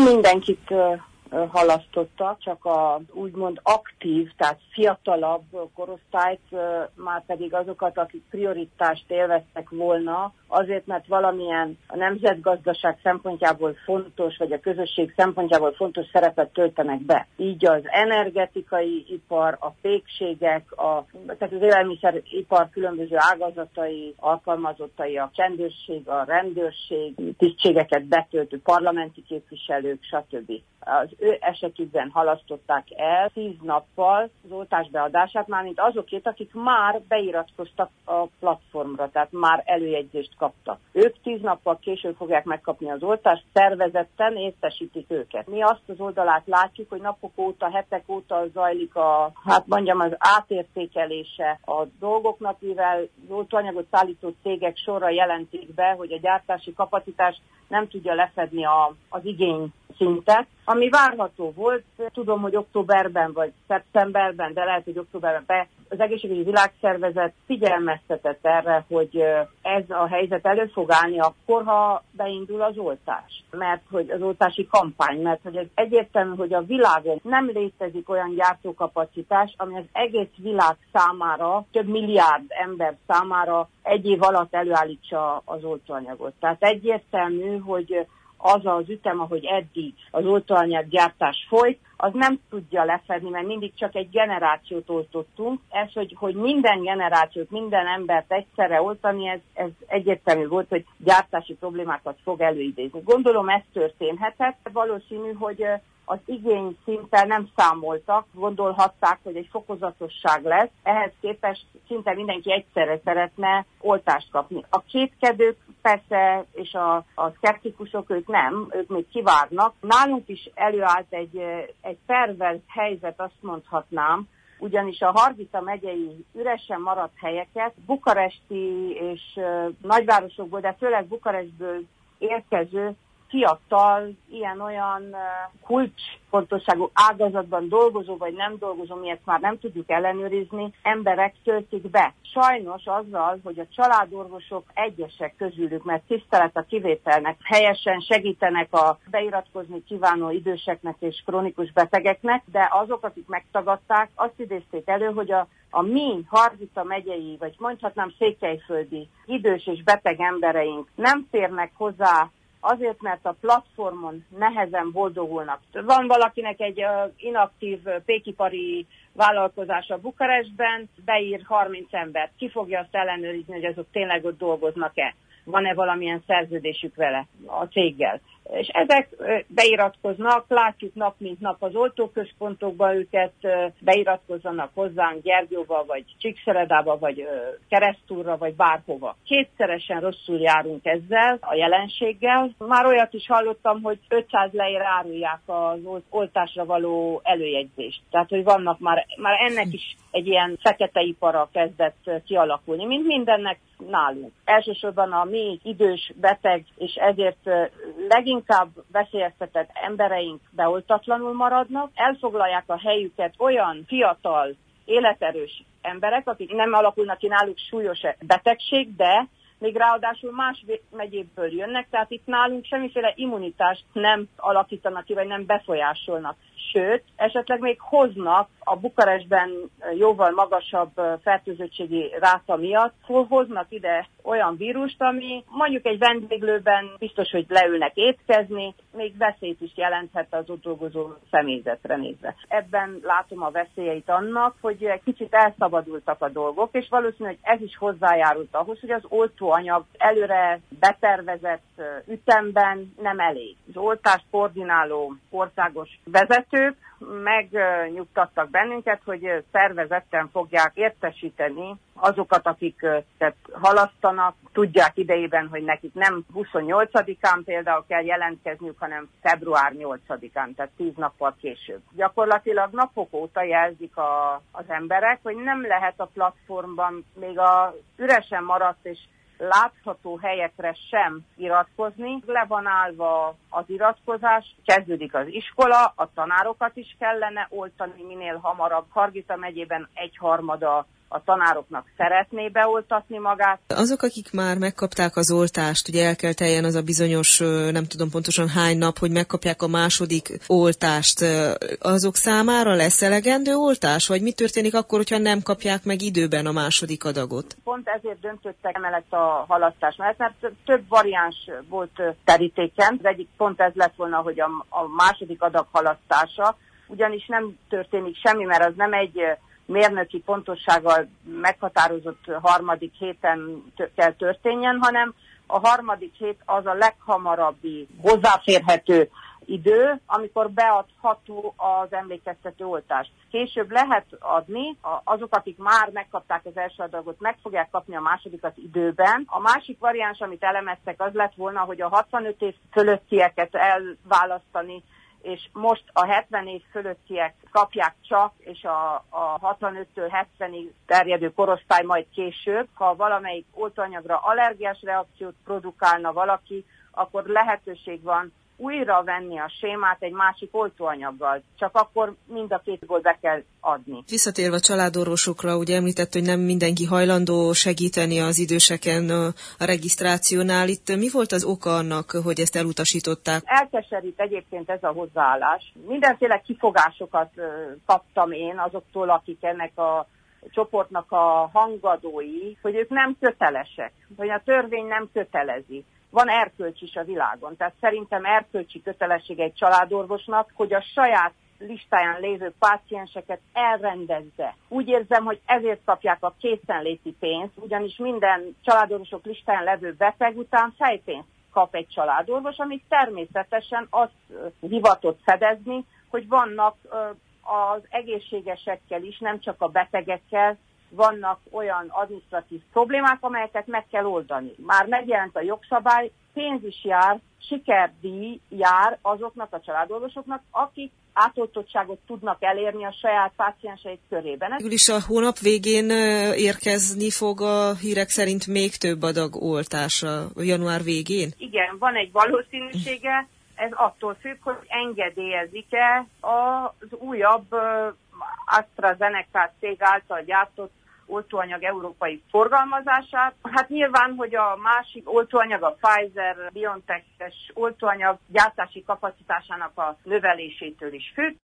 mindenkit halasztotta, csak a úgymond aktív, tehát fiatalabb korosztályt, már pedig azokat, akik prioritást élveztek volna, azért, mert valamilyen a nemzetgazdaság szempontjából fontos, vagy a közösség szempontjából fontos szerepet töltenek be. Így az energetikai ipar, a pékségek, tehát az élelmiszeripar különböző ágazatai, alkalmazottai, a csendőrség, a rendőrség, tisztségeket betöltő parlamenti képviselők, stb. Az ő esetükben halasztották el 10 nappal az oltás beadását, mármint azokét, akik már beiratkoztak a platformra, tehát már előjegyzést kaptak. Ők 10 nappal később fogják megkapni az oltást, szervezetten értesítik őket. Mi azt az oldalát látjuk, hogy napok óta, hetek óta zajlik az átértékelése a dolgoknak, mivel az oltóanyagot szállító cégek sorra jelentik be, hogy a gyártási kapacitás nem tudja lefedni az igény szintet, ami várható volt. Tudom, hogy októberben vagy szeptemberben, de lehet, hogy októberben az Egészségügyi Világszervezet figyelmeztetett erre, hogy ez a helyzet elő fog állni akkor, ha beindul az oltás. Mert hogy az oltási kampány, mert hogy ez egyértelmű, hogy a világon nem létezik olyan gyártókapacitás, ami az egész világ számára, több milliárd ember számára egy év alatt előállítsa az oltóanyagot. Tehát egyértelmű, hogy az az ütem, ahogy eddig az oltóanyaggyártás folyt, az nem tudja lefedni, mert mindig csak egy generációt oltottunk. Ez, hogy minden generációt, minden embert egyszerre oltani, ez egyértelmű volt, hogy gyártási problémákat fog előidézni. Gondolom ez történhetett. Valószínű, hogy az igény szinten nem számoltak, gondolhatták, hogy egy fokozatosság lesz. Ehhez képest szinte mindenki egyszerre szeretne oltást kapni. A kétkedők persze, és a szkeptikusok, ők még kivárnak. Nálunk is előállt egy perverz helyzet, azt mondhatnám, ugyanis a Hargita megyei üresen maradt helyeket bukaresti és nagyvárosokból, de főleg Bukarestből érkező fiatal, ilyen-olyan kulcsfontosságú ágazatban dolgozó vagy nem dolgozó, mi ezt már nem tudjuk ellenőrizni, emberek töltik be. Sajnos azzal, hogy a családorvosok egyesek közülük, mert tisztelet a kivételnek, helyesen segítenek a beiratkozni kívánó időseknek és krónikus betegeknek, de azok, akik megtagadták, azt idézték elő, hogy a mi Hargita megyei, vagy mondhatnám székelyföldi idős és beteg embereink nem férnek hozzá azért, mert a platformon nehezen boldogulnak. Van valakinek egy inaktív pékipari vállalkozása Bukarestben, beír 30 embert. Ki fogja azt ellenőrizni, hogy azok tényleg ott dolgoznak-e? Van-e valamilyen szerződésük vele, a céggel? És ezek beiratkoznak, látjuk nap mint nap az oltóközpontokban őket, beiratkozzanak hozzánk Gyergyóba, vagy Csíkszeredába, vagy Keresztúrra, vagy bárhova. Kétszeresen rosszul járunk ezzel, a jelenséggel. Már olyat is hallottam, hogy 500 lejre árulják az oltásra való előjegyzést. Tehát, hogy vannak már ennek is egy ilyen fekete ipara kezdett kialakulni, mint mindennek nálunk. Elsősorban a mi idős, beteg, és ezért leginkább veszélyeztetett embereink beoltatlanul maradnak, elfoglalják a helyüket olyan fiatal, életerős emberek, akik nem alakulnak ki náluk súlyos betegség, de még ráadásul más megyéből jönnek, tehát itt nálunk semmiféle immunitást nem alakítanak ki, vagy nem befolyásolnak. Sőt, esetleg még hoznak a Bukarestben jóval magasabb fertőzöttségi ráta miatt, hoznak ide olyan vírust, ami mondjuk egy vendéglőben biztos, hogy leülnek étkezni, még veszélyt is jelenthet az ott dolgozó személyzetre nézve. Ebben látom a veszélyeit annak, hogy egy kicsit elszabadultak a dolgok, és valószínű, hogy ez is hozzájárult ahhoz, hogy az oltóanyag előre betervezett ütemben nem elég. Az oltást koordináló országos vezetők megnyugtattak bennünket, hogy szervezetten fogják értesíteni azokat, akik halasztanak, tudják idejében, hogy nekik nem 28-án például kell jelentkezniük, hanem február 8-án, tehát 10 nappal később. Gyakorlatilag napok óta jelzik az emberek, hogy nem lehet a platformban még a üresen maradt és látható helyekre sem iratkozni. Le van állva az iratkozás, kezdődik az iskola, a tanárokat is kellene oltani minél hamarabb. Hargita megyében 1/3 a tanároknak szeretné beoltatni magát. Azok, akik már megkapták az oltást, ugye el kell teljen az a bizonyos, nem tudom pontosan hány nap, hogy megkapják a második oltást, azok számára lesz elegendő oltás, vagy mi történik akkor, hogyha nem kapják meg időben a második adagot? Pont ezért döntöttek emellett a halasztás mellett, mert több variáns volt terítéken. Az egyik pont ez lett volna, hogy a második adag halasztása, ugyanis nem történik semmi, mert az nem egy mérnöki pontossággal meghatározott harmadik héten kell történjen, hanem a harmadik hét az a leghamarabbi hozzáférhető idő, amikor beadható az emlékeztető oltást. Később lehet adni, azok, akik már megkapták az első adagot, meg fogják kapni a másodikat időben. A másik variáns, amit elemeztek, az lett volna, hogy a 65 év fölöttieket elválasztani, és most a 70 év fölöttiek kapják csak, és a 65-től 70-ig terjedő korosztály majd később. Ha valamelyik oltóanyagra allergiás reakciót produkálna valaki, akkor lehetőség van újra venni a sémát egy másik oltóanyaggal, csak akkor mind a kétból be kell adni. Visszatérve a családorvosokra, ugye említett, hogy nem mindenki hajlandó segíteni az időseken a regisztrációnál. Itt mi volt az oka annak, hogy ezt elutasították? Elkeserít egyébként ez a hozzáállás. Mindenféle kifogásokat kaptam én azoktól, akik ennek a csoportnak a hangadói, hogy ők nem kötelesek, hogy a törvény nem kötelezi. Van erkölcs is a világon, tehát szerintem erkölcsi kötelessége egy családorvosnak, hogy a saját listáján lévő pácienseket elrendezze. Úgy érzem, hogy ezért kapják a készenléti pénzt, ugyanis minden családorvosok listáján levő beteg után fejpénzt kap egy családorvos, amit természetesen azt hivatott fedezni, hogy vannak az egészségesekkel is, nem csak a betegekkel, vannak olyan adminisztratív problémák, amelyeket meg kell oldani. Már megjelent a jogszabály, pénz is jár, sikerdíj jár azoknak a családorvosoknak, akik átoltottságot tudnak elérni a saját pácienseik körében. Végül is a hónap végén érkezni fog a hírek szerint még több adag oltása január végén? Igen, van egy valószínűsége, ez attól függ, hogy engedélyezik-e az újabb AstraZeneca cég által gyártott oltóanyag európai forgalmazását. Hát nyilván, hogy a másik oltóanyag, a Pfizer-BioNTech-es oltóanyag gyártási kapacitásának a növelésétől is függ.